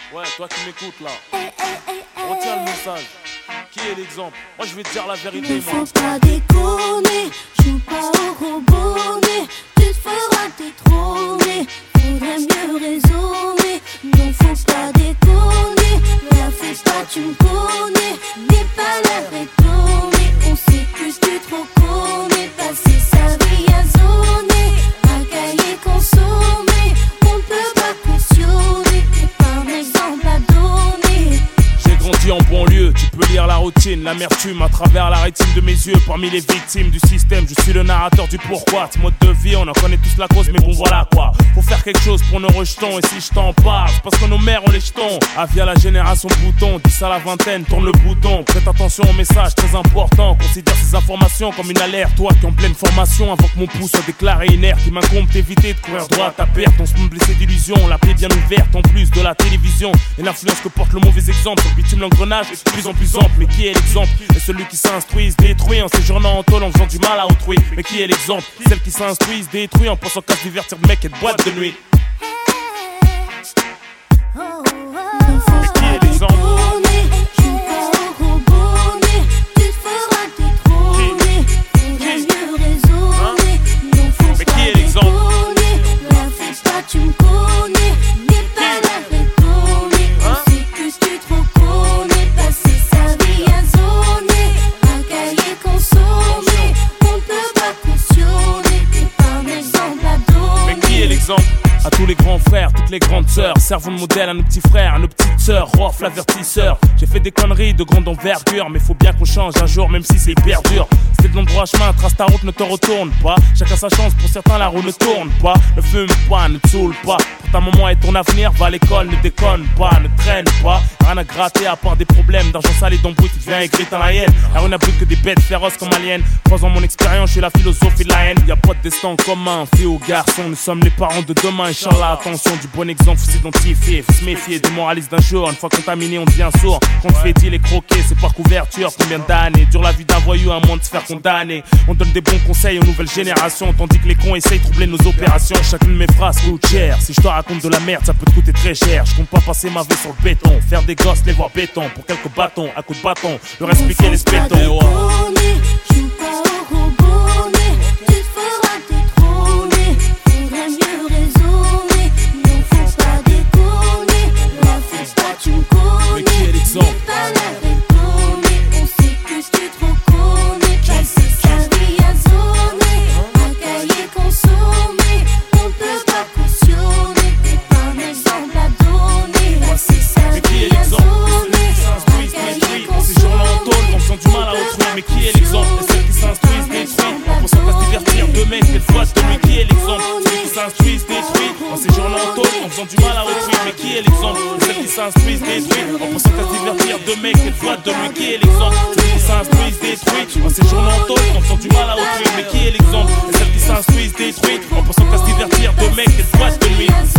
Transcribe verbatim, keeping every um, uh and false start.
Ouais, toi qui m'écoutes là, retiens le message. Qui est l'exemple? Moi je vais te dire la vérité, ne moi. faut pas déconner, joue pas au robonnet, tu te feras détrôner, faudrait mieux raisonner. Non faut pas déconner, la fais pas tu me connais, n'aie pas l'air étonné, on sait plus tu trop connais, passer sa vie à zoner, à cahier consommer, on ne peut pas cautionner, t'es pas un exemple à donner. J'ai grandi en banlieue, tu peux lire la routine, l'amertume à travers la rétine de mes yeux. Parmi les victimes du système, je suis le narrateur du pourquoi. Ce mode de vie, on en connaît tous la cause, mais bon voilà quoi. Faut faire quelque chose pour nos rejetons, et si je t'en parle, c'est parce que nos mères ont les jetons. Ah, via la génération bouton, dix à la vingtaine, tourne le bouton. Prête attention au message très important, considère ces informations comme une alerte. Toi qui en pleine formation, avant que mon pouce soit déclaré inerte, il m'incombe d'éviter de courir droit à perte. On se montre blessé d'illusions, la plaie bien ouverte, en plus de la télévision. Et l'influence que porte le mauvais exemple, sur le bitume l'engrenage est de plus en plus ample. Mais qui est l'exemple? Et celui qui s'instruit, se détruit en séjournant en tôle, en faisant du mal à autrui. Mais qui est l'exemple? Celle qui s'instruit, se détruit en pensant qu'à se divertir de mec et de boîte de nuit. Mais qui est l'exemple? Joue pas au robonnet, tu te feras détrôner, faudrait mieux raisonner. Non faut pas déconner, la fais pas tu me connais, n'aie pas l'air étonné, on sait plus tu trop connais, passer sa vie à zoner, à cahier consommer, on ne peut pas cautionner, t'es pas un exemple à donner. Mais qui est l'exemple? À tous les grands frères, toutes les grandes sœurs, servons de modèle à nos petits frères, à nos petites sœurs, Rof l'avertisseur. J'ai fait des conneries de grande envergure, mais faut bien qu'on change un jour, même si c'est hyper dur. C'était de l'endroit chemin, trace ta route, ne te retourne pas. Chacun sa chance, pour certains la roue ne tourne pas. Ne fume pas, ne te saoule pas. Pour ta maman et ton avenir, va à l'école, ne déconne pas, ne traîne pas. Rien à gratter à part des problèmes d'argent salé, d'embrouille, tu deviens aigri dans la haine. La rue n'abrite que des bêtes féroces comme aliens. Croisant mon expérience, je suis la philosophie de la haine. Y'a pas de destin commun, fille ou garçon, nous sommes les parents de demain. Inch'Allah, attention, du bon exemple, faut s'identifier, faut se méfier des moralistes d'un jour. Une fois contaminé, on devient sourd. Quand on fait dit les croquer, c'est par couverture. Combien d'années dure la vie d'un voyou à moins de se faire condamner? On donne des bons conseils aux nouvelles générations, tandis que les cons essayent de troubler nos opérations. Chacune de mes phrases coûte cher. Si je te raconte de la merde, ça peut te coûter très cher. Je compte pas passer ma vie sur le béton, faire des gosses, les voir béton. Pour quelques bâtons, à coups de bâton, leur expliquer les spétons. Joue pas au robonnet, tu te feras détrôner, faudrait mieux raisonner. Non faut pas déconner, la fais pas tu me connais, n'aie pas l'air étonné, on sait plus tu trop connais, passer sa vie à zoner, à cahier consommer, on ne peut pas cautionner, t'es pas un exemple à donner, passer sa vie à zoner, à cahier consommer, en faisant du mal à autrui. Mais qui est l'exemple? Et celles qui s'instruisent, détruisent en pensant qu'à se divertir de mec et de boîte de nuit. Qui est l'exemple? Celles qui s'instruisent, détruisent en séjournant en tôle, en faisant du mal à autrui. Mais qui est l'exemple? Et celles qui s'instruisent, détruisent en pensant qu'à se divertir de mec et de boîte de nuit. Qui est l'exemple? Celles qui s'instruisent, détruisent en séjournant en tôle, en faisant du mal à autrui. Mais qui est l'exemple? Et celles qui s'instruisent, détruisent en pensant qu'à se divertir de mec et de boîte de nuit.